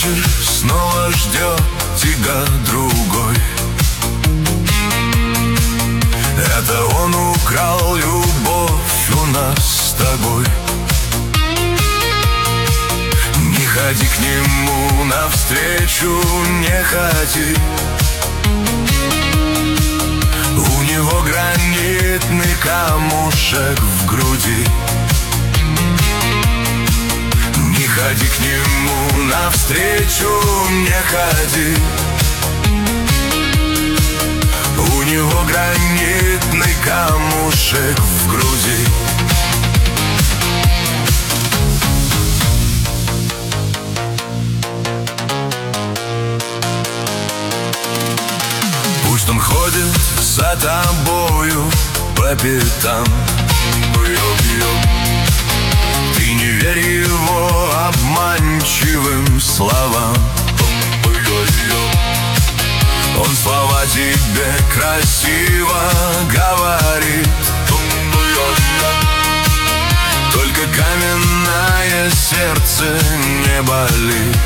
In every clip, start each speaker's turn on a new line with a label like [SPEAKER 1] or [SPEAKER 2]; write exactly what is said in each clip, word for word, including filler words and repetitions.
[SPEAKER 1] вечер снова ждет тебя другой. Это он украл любовь у нас с тобой. Не ходи к нему навстречу, не ходи. У него гранитный камушек в груди. Не ходи к нему навстречу, не ходи. У него гранитный камушек в груди. Пусть он ходит за тобою по пятам. Ты не верь его обманчивым словам. Он слова тебе красиво говорит, только каменное сердце не болит.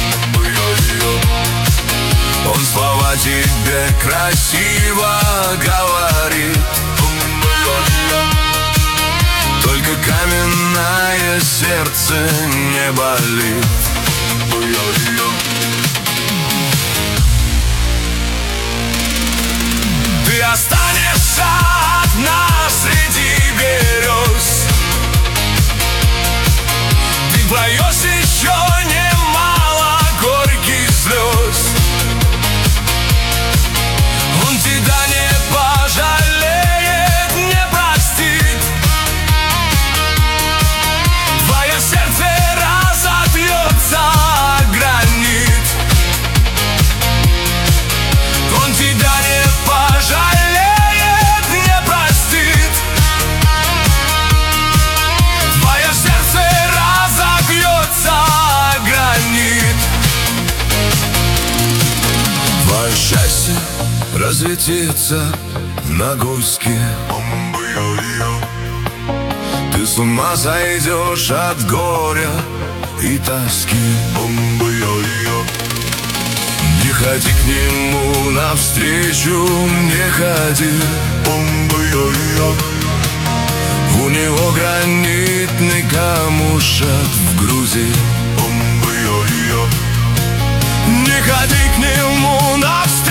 [SPEAKER 1] Он слова тебе красиво говорит, только каменное сердце не болит. Ты останешься одна среди берез. Ты прольешь еще немало горьких слез. Он тебя не пожалеет, не простит. Твое сердце разобьется о гранит. Он тебя не пожалеет, не простит. Твое сердце разобьется о гранит. Твое счастье разлетится на гуське. Ты с ума сойдешь от горя и тоски. Не ходи к нему навстречу, не ходи. У него гранитный камушек в груди. Не ходи к нему навстречу.